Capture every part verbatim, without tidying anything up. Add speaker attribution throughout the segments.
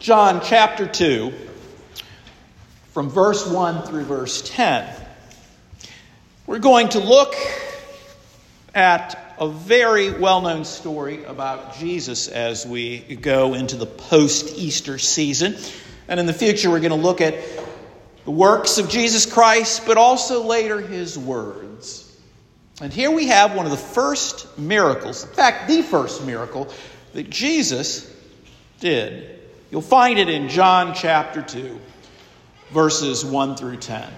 Speaker 1: John chapter two, from verse one through verse ten. We're going to look at a very well-known story about Jesus as we go into the post-Easter season. And in the future, we're going to look at the works of Jesus Christ, but also later his words. And here we have one of the first miracles, in fact, the first miracle that Jesus did. You'll find it in John chapter two, verses one through ten.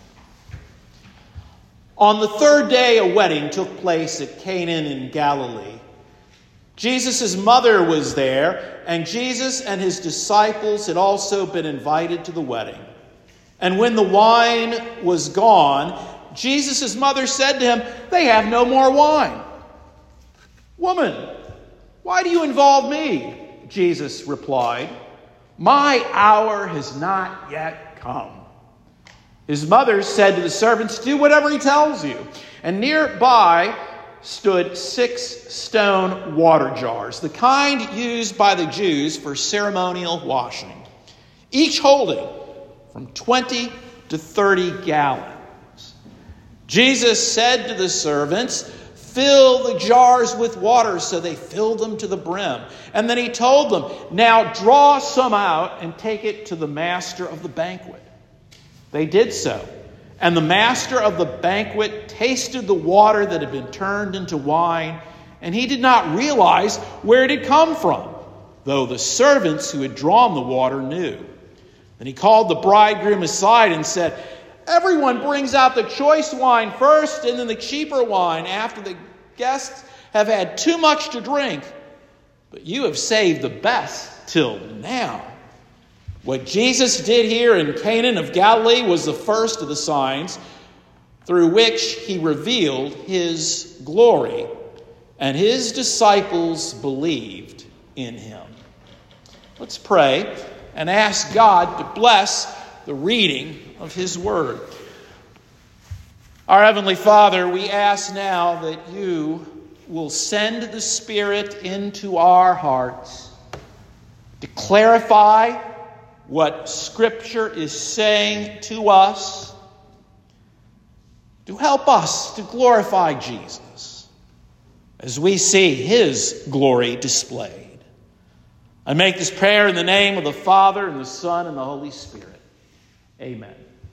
Speaker 1: On the third day, a wedding took place at Cana in Galilee. Jesus' mother was there, and Jesus and his disciples had also been invited to the wedding. And when the wine was gone, Jesus' mother said to him, "They have no more wine." "Woman, why do you involve me?" Jesus replied. "My hour has not yet come." His mother said to the servants, "Do whatever he tells you." And nearby stood six stone water jars, the kind used by the Jews for ceremonial washing, each holding from twenty to thirty gallons. Jesus said to the servants, "Fill the jars with water," so they filled them to the brim. And then he told them, "Now draw some out and take it to the master of the banquet." They did so. And the master of the banquet tasted the water that had been turned into wine, and he did not realize where it had come from, though the servants who had drawn the water knew. Then he called the bridegroom aside and said, "Everyone brings out the choice wine first, and then the cheaper wine after the guests have had too much to drink. But you have saved the best till now." What Jesus did here in Cana of Galilee was the first of the signs through which he revealed his glory, and his disciples believed in him. Let's pray and ask God to bless the reading of his word. Our Heavenly Father, we ask now that you will send the Spirit into our hearts to clarify what Scripture is saying to us, to help us to glorify Jesus as we see his glory displayed. I make this prayer in the name of the Father, and the Son, and the Holy Spirit. Amen.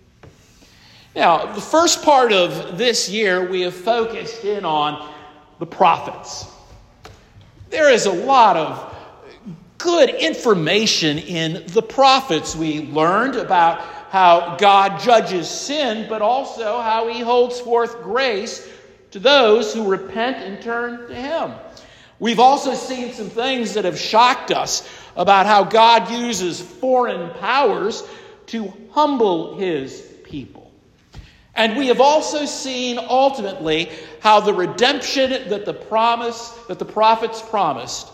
Speaker 1: Now, the first part of this year, we have focused in on the prophets. There is a lot of good information in the prophets. We learned about how God judges sin, but also how he holds forth grace to those who repent and turn to him. We've also seen some things that have shocked us about how God uses foreign powers to humble his people. And we have also seen ultimately how the redemption that the promise that the prophets promised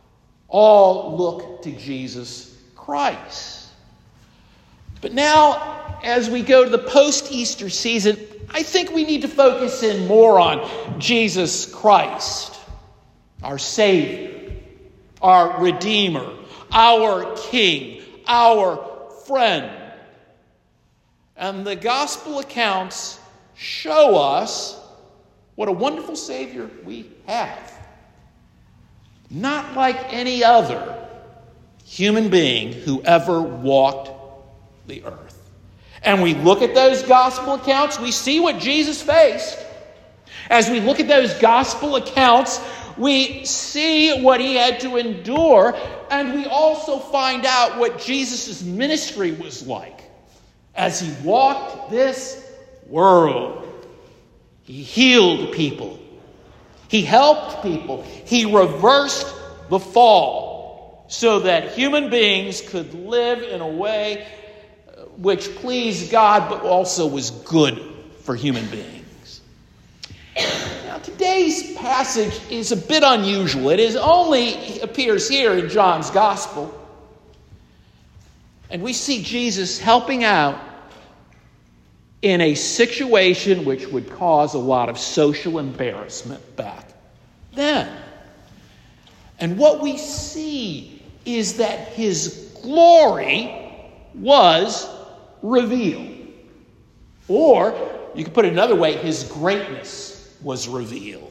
Speaker 1: all look to Jesus Christ. But now, as we go to the post-Easter season, I think we need to focus in more on Jesus Christ, our Savior, our Redeemer, our King, our friend. And the gospel accounts show us what a wonderful Savior we have. Not like any other human being who ever walked the earth. And we look at those gospel accounts, we see what Jesus faced. As we look at those gospel accounts, we see what he had to endure, and we also find out what Jesus' ministry was like as he walked this world. He healed people. He helped people. He reversed the fall so that human beings could live in a way which pleased God, but also was good for human beings. Now, today's passage is a bit unusual. It is only appears here in John's Gospel. And we see Jesus helping out in a situation which would cause a lot of social embarrassment back then. And what we see is that his glory was revealed. Or, you could put it another way, his greatness was revealed.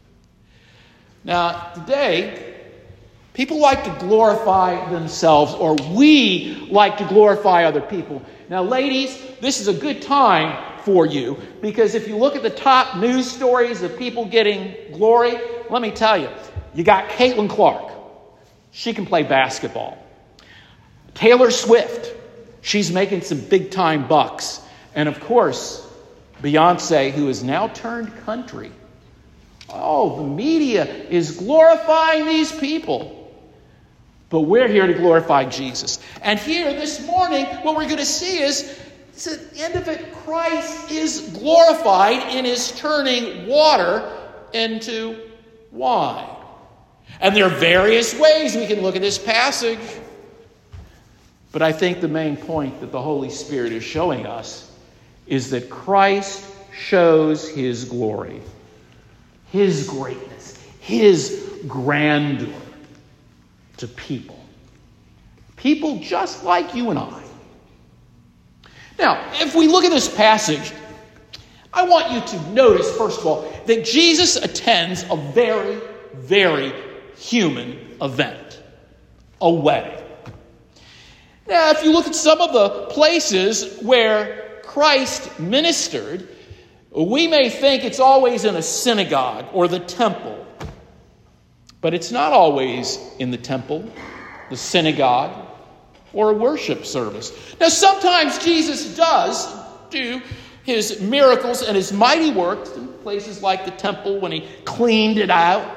Speaker 1: Now, today, people like to glorify themselves, or we like to glorify other people. Now, ladies, this is a good time for you, because if you look at the top news stories of people getting glory, let me tell you, you got Caitlin Clark. She can play basketball. Taylor Swift. She's making some big-time bucks. And, of course, Beyonce, who has now turned country. Oh, the media is glorifying these people. But we're here to glorify Jesus. And here this morning, what we're going to see is, is at the end of it, Christ is glorified and is turning water into wine. And there are various ways we can look at this passage. But I think the main point that the Holy Spirit is showing us is that Christ shows his glory, his greatness, his grandeur to people. People just like you and I. Now, if we look at this passage, I want you to notice, first of all, that Jesus attends a very, very human event, a wedding. Now, if you look at some of the places where Christ ministered, we may think it's always in a synagogue or the temple. But it's not always in the temple, the synagogue, or a worship service. Now, sometimes Jesus does do his miracles and his mighty works in places like the temple when he cleaned it out.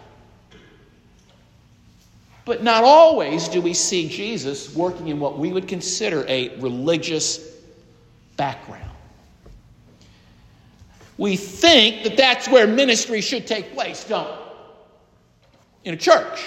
Speaker 1: But not always do we see Jesus working in what we would consider a religious background. We think that that's where ministry should take place, don't we? In a church,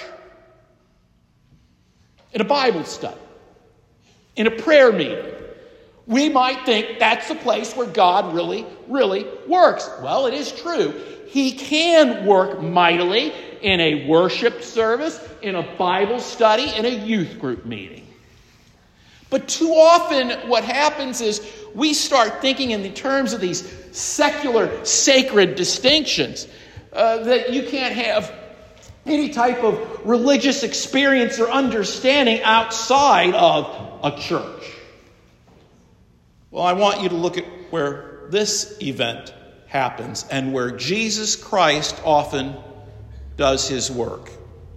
Speaker 1: in a Bible study, in a prayer meeting. We might think that's the place where God really, really works. Well, it is true. He can work mightily in a worship service, in a Bible study, in a youth group meeting. But too often what happens is we start thinking in the terms of these secular, sacred distinctions, uh, that you can't have any type of religious experience or understanding outside of a church. Well, I want you to look at where this event happens and where Jesus Christ often does his work.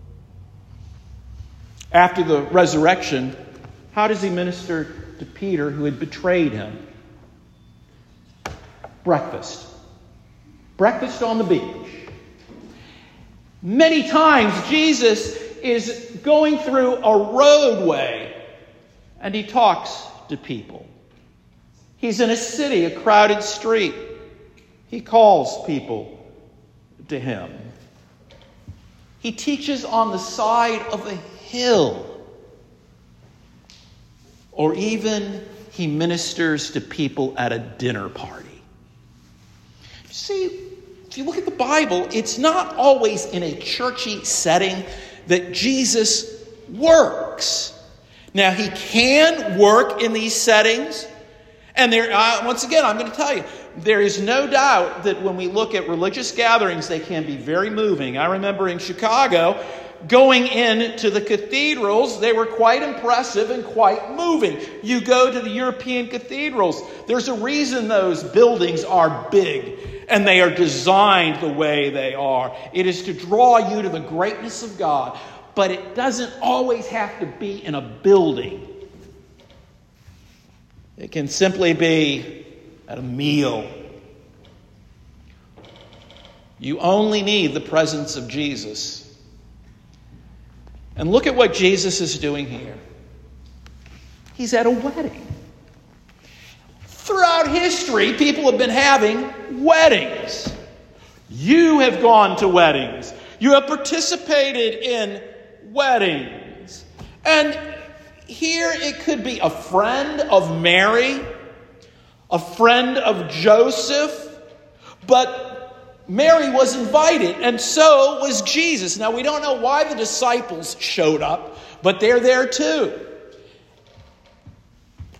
Speaker 1: After the resurrection, how does he minister to Peter, who had betrayed him? Breakfast. Breakfast on the beach. Many times Jesus is going through a roadway and he talks to people. He's in a city, a crowded street. He calls people to him. He teaches on the side of a hill. Or even he ministers to people at a dinner party. You see, if you look at the Bible, it's not always in a churchy setting that Jesus works. Now, he can work in these settings. And there, uh, once again, I'm going to tell you, there is no doubt that when we look at religious gatherings, they can be very moving. I remember in Chicago, going into the cathedrals, they were quite impressive and quite moving. You go to the European cathedrals, there's a reason those buildings are big and they are designed the way they are. It is to draw you to the greatness of God, but it doesn't always have to be in a building. It can simply be at a meal. You only need the presence of Jesus. And look at what Jesus is doing here. He's at a wedding. Throughout history, people have been having weddings. You have gone to weddings. You have participated in weddings. And here it could be a friend of Mary, a friend of Joseph, but Mary was invited, and so was Jesus. Now, we don't know why the disciples showed up, but they're there too.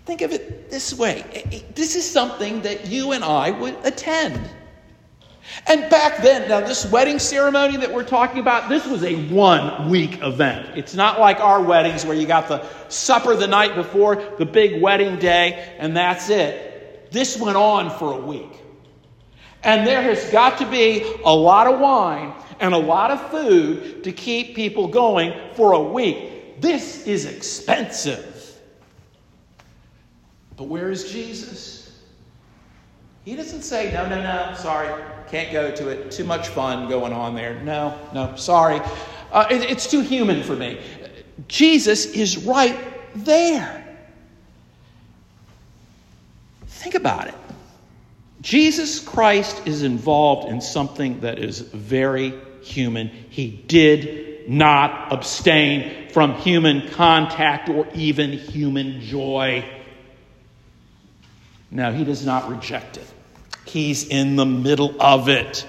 Speaker 1: Think of it this way. This is something that you and I would attend. And back then, now this wedding ceremony that we're talking about, this was a one-week event. It's not like our weddings where you got the supper the night before, the big wedding day, and that's it. This went on for a week. And there has got to be a lot of wine and a lot of food to keep people going for a week. This is expensive. But where is Jesus? He doesn't say, no, no, no, sorry, can't go to it. Too much fun going on there. No, no, sorry. Uh, it, it's too human for me. Jesus is right there. Think about it. Jesus Christ is involved in something that is very human. He did not abstain from human contact or even human joy. No, he does not reject it. He's in the middle of it.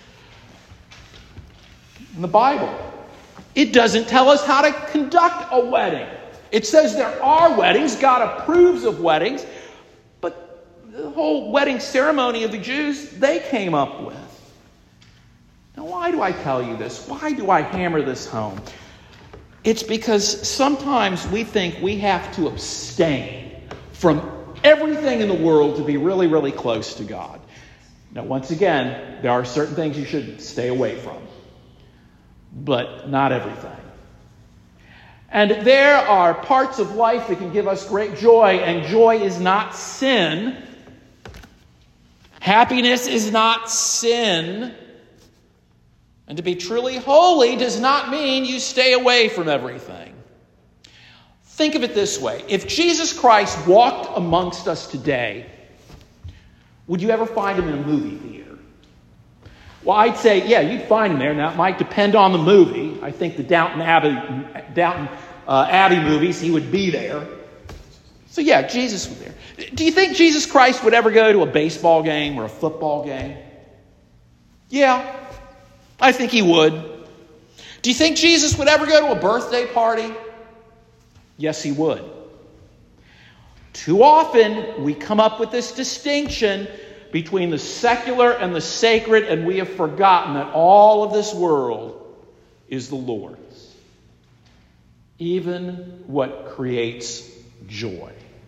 Speaker 1: In the Bible, it doesn't tell us how to conduct a wedding. It says there are weddings. God approves of weddings. But the whole wedding ceremony of the Jews, they came up with. Now, why do I tell you this? Why do I hammer this home? It's because sometimes we think we have to abstain from everything in the world to be really, really close to God. Now, once again, there are certain things you should stay away from, but not everything. And there are parts of life that can give us great joy, and joy is not sin. Happiness is not sin. And to be truly holy does not mean you stay away from everything. Think of it this way. If Jesus Christ walked amongst us today, would you ever find him in a movie theater? Well, I'd say, yeah, you'd find him there. Now, it might depend on the movie. I think the Downton Abbey, Downton, uh, Abbey movies, he would be there. So, yeah, Jesus was there. Do you think Jesus Christ would ever go to a baseball game or a football game? Yeah, I think he would. Do you think Jesus would ever go to a birthday party? Yes, he would. Too often, we come up with this distinction between the secular and the sacred, and we have forgotten that all of this world is the Lord's. Even what creates joy.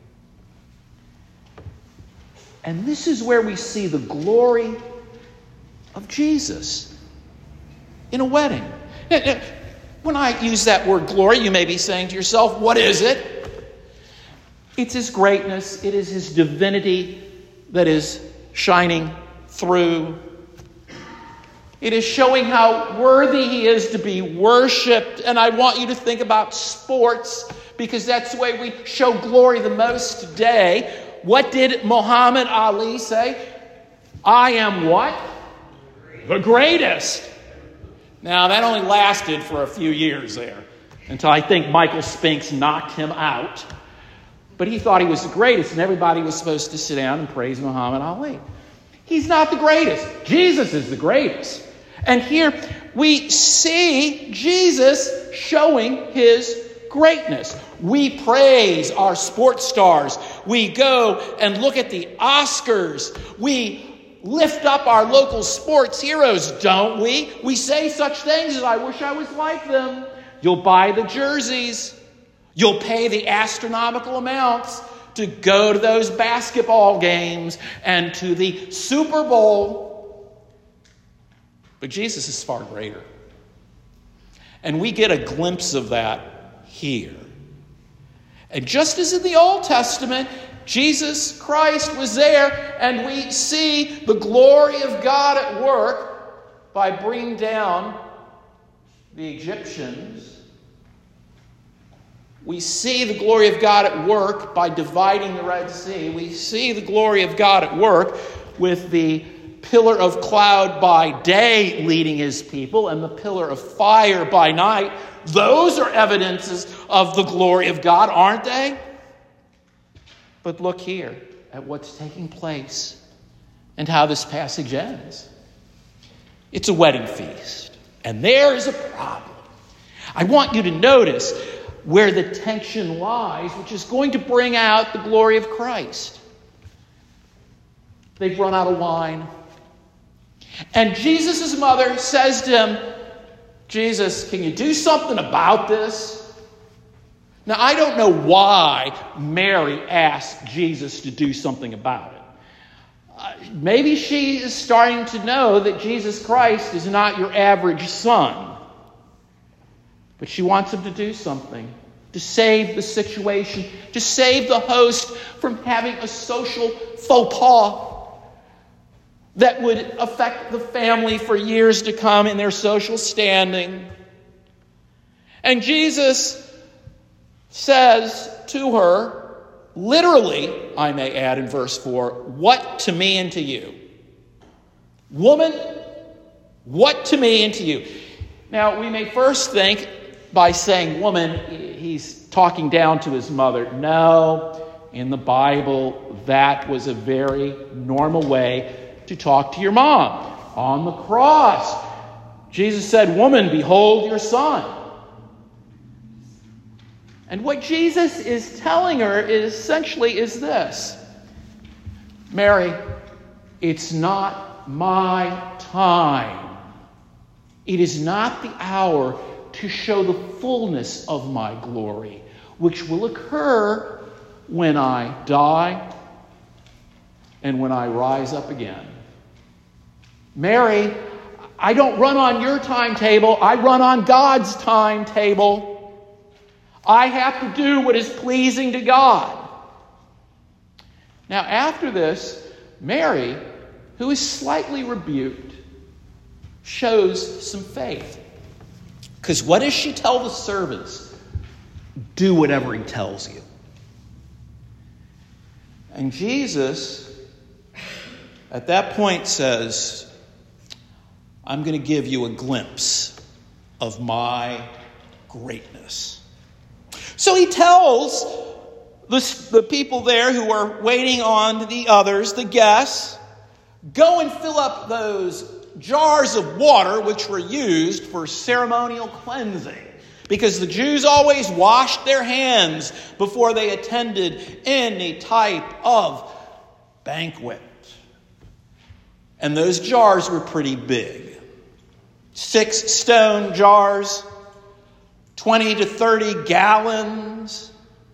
Speaker 1: And this is where we see the glory of Jesus in a wedding. When I use that word glory, you may be saying to yourself, what is it? It's his greatness. It is his divinity that is shining through. It is showing how worthy he is to be worshipped. And I want you to think about sports, because that's the way we show glory the most today. What did Muhammad Ali say? I am what? The greatest. Now, that only lasted for a few years there, until I think Michael Spinks knocked him out. But he thought he was the greatest, and everybody was supposed to sit down and praise Muhammad Ali. He's not the greatest. Jesus is the greatest. And here we see Jesus showing his greatness. We praise our sports stars. We go and look at the Oscars. We lift up our local sports heroes, don't we? We say such things as, I wish I was like them. You'll buy the jerseys. You'll pay the astronomical amounts to go to those basketball games and to the Super Bowl. But Jesus is far greater. And we get a glimpse of that here. And just as in the Old Testament, Jesus Christ was there, and we see the glory of God at work by bringing down the Egyptians. We see the glory of God at work by dividing the Red Sea. We see the glory of God at work with the pillar of cloud by day leading his people and the pillar of fire by night. Those are evidences of the glory of God, aren't they? But look here at what's taking place and how this passage ends. It's a wedding feast. And there is a problem. I want you to notice where the tension lies, which is going to bring out the glory of Christ. They've run out of wine. And Jesus' mother says to him, Jesus, can you do something about this? Now, I don't know why Mary asked Jesus to do something about it. Uh, maybe she is starting to know that Jesus Christ is not your average son. But she wants him to do something, to save the situation, to save the host from having a social faux pas that would affect the family for years to come in their social standing. And Jesus says to her, literally, I may add in verse four, what to me and to you? Woman, what to me and to you? Now, we may first think by saying woman, he's talking down to his mother. No, in the Bible, that was a very normal way to talk to your mom. On the cross, Jesus said, woman, behold your son. And what Jesus is telling her is essentially is this. Mary, it's not my time. It is not the hour to show the fullness of my glory, which will occur when I die and when I rise up again. Mary, I don't run on your timetable. I run on God's timetable. I have to do what is pleasing to God. Now, after this, Mary, who is slightly rebuked, shows some faith. Because what does she tell the servants? Do whatever he tells you. And Jesus, at that point, says, I'm going to give you a glimpse of my greatness. So he tells the, the people there who are waiting on the others, the guests, go and fill up those jars of water which were used for ceremonial cleansing. Because the Jews always washed their hands before they attended any type of banquet. And those jars were pretty big. Six stone jars, twenty to thirty gallons.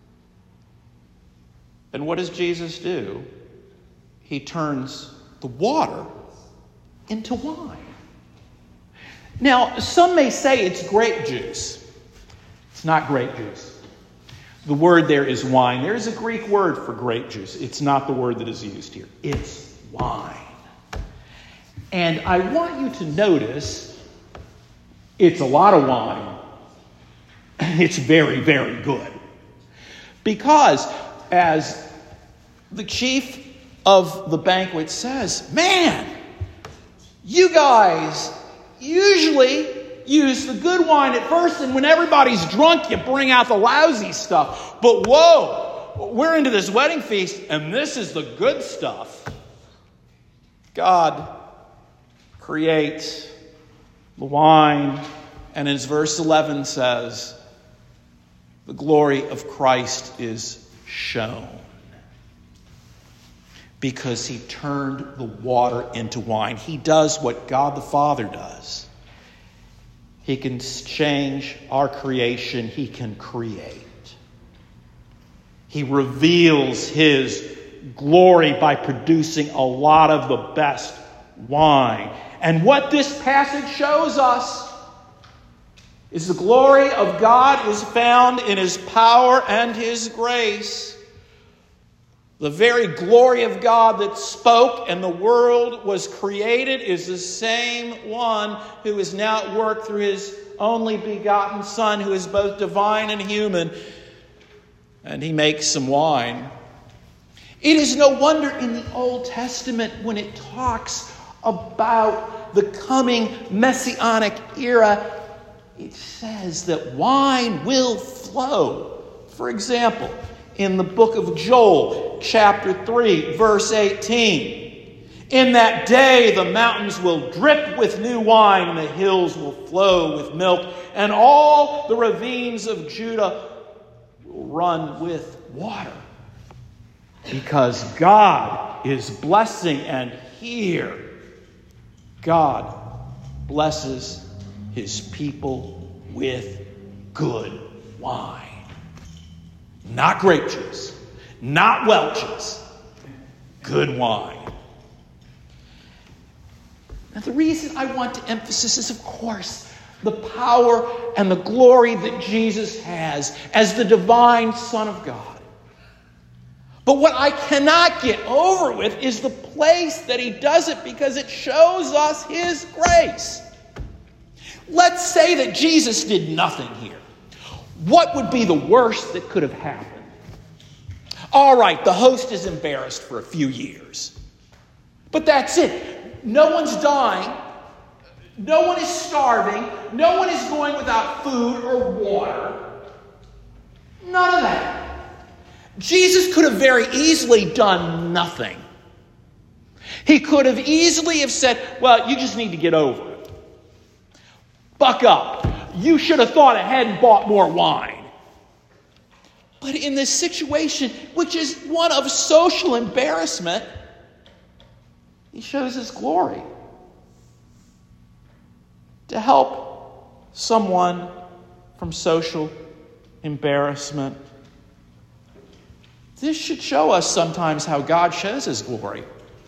Speaker 1: And what does Jesus do? He turns the water into wine. Now, some may say it's grape juice. It's not grape juice. The word there is wine. There is a Greek word for grape juice. It's not the word that is used here. It's wine. And I want you to notice it's a lot of wine. It's very, very good. Because as the chief of the banquet says, man, you guys usually use the good wine at first, and when everybody's drunk, you bring out the lousy stuff. But whoa, we're into this wedding feast, and this is the good stuff. God creates the wine, and as verse eleven says, the glory of Christ is shown. Because he turned the water into wine. He does what God the Father does. He can change our creation. He can create. He reveals his glory by producing a lot of the best wine. And what this passage shows us is the glory of God is found in his power and his grace. The very glory of God that spoke and the world was created is the same one who is now at work through his only begotten Son, who is both divine and human. And he makes some wine. It is no wonder in the Old Testament when it talks about the coming Messianic era, it says that wine will flow. For example, in the book of Joel, chapter three, verse eighteen. In that day the mountains will drip with new wine, and the hills will flow with milk, and all the ravines of Judah will run with water. Because God is blessing, and here God blesses his people with good wine. Not grape juice, not Welch's, good wine. Now, the reason I want to emphasize is, of course, the power and the glory that Jesus has as the divine Son of God. But what I cannot get over with is the place that he does it, because it shows us his grace. Let's say that Jesus did nothing here. What would be the worst that could have happened? All right, the host is embarrassed for a few years. But that's it. No one's dying. No one is starving. No one is going without food or water. None of that. Jesus could have very easily done nothing. He could have easily have said, well, you just need to get over it. Buck up. You should have thought ahead and bought more wine. But in this situation, which is one of social embarrassment, he shows his glory to help someone from social embarrassment. This should show us sometimes how God shows his glory.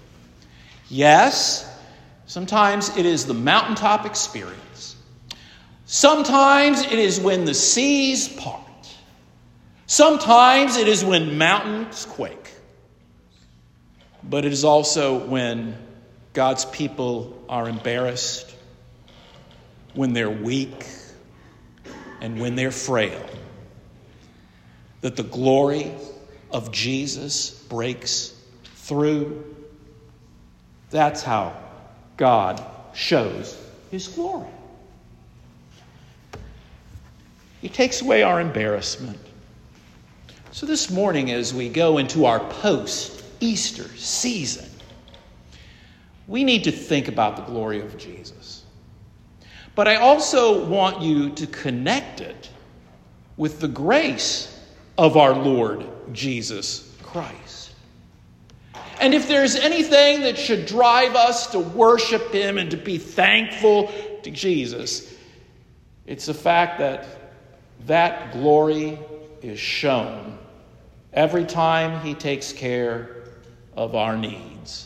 Speaker 1: Yes, sometimes it is the mountaintop experience. Sometimes it is when the seas part. Sometimes it is when mountains quake. But it is also when God's people are embarrassed, when they're weak, and when they're frail, that the glory of Jesus breaks through. That's how God shows his glory. He takes away our embarrassment. So this morning, as we go into our post-Easter season, we need to think about the glory of Jesus. But I also want you to connect it with the grace of our Lord Jesus Christ. And if there's anything that should drive us to worship him and to be thankful to Jesus, it's the fact that that glory is shown every time he takes care of our needs.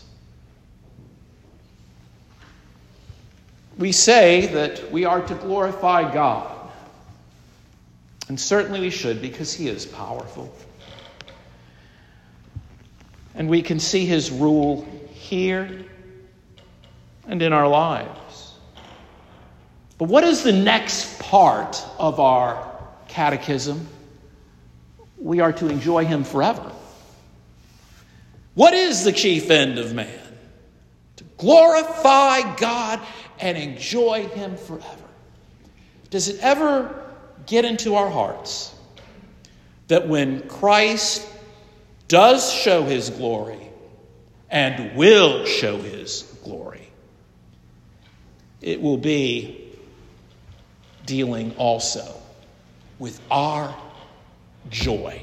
Speaker 1: We say that we are to glorify God. And certainly we should, because he is powerful. And we can see his rule here and in our lives. But what is the next part of our catechism? We are to enjoy him forever. What is the chief end of man? To glorify God and enjoy him forever. Does it ever get into our hearts that when Christ does show his glory and will show his glory, it will be dealing also with our joy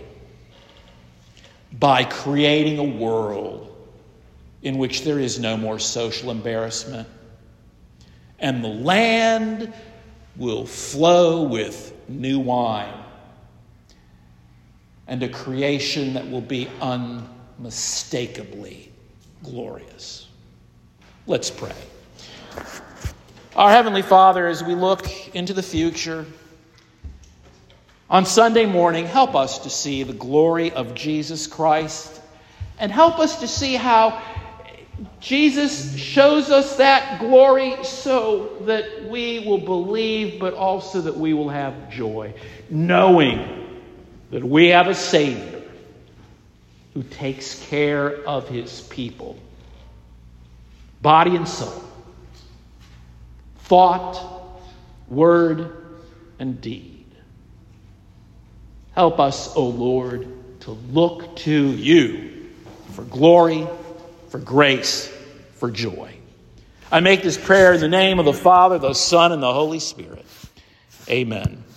Speaker 1: by creating a world in which there is no more social embarrassment, and the land will flow with new wine, and a creation that will be unmistakably glorious. Let's pray. Our Heavenly Father, as we look into the future, on Sunday morning, help us to see the glory of Jesus Christ, and help us to see how Jesus shows us that glory so that we will believe, but also that we will have joy, knowing that we have a Savior who takes care of his people, body and soul, thought, word, and deed. Help us, O Lord, to look to you for glory, for grace, for joy. I make this prayer in the name of the Father, the Son, and the Holy Spirit. Amen.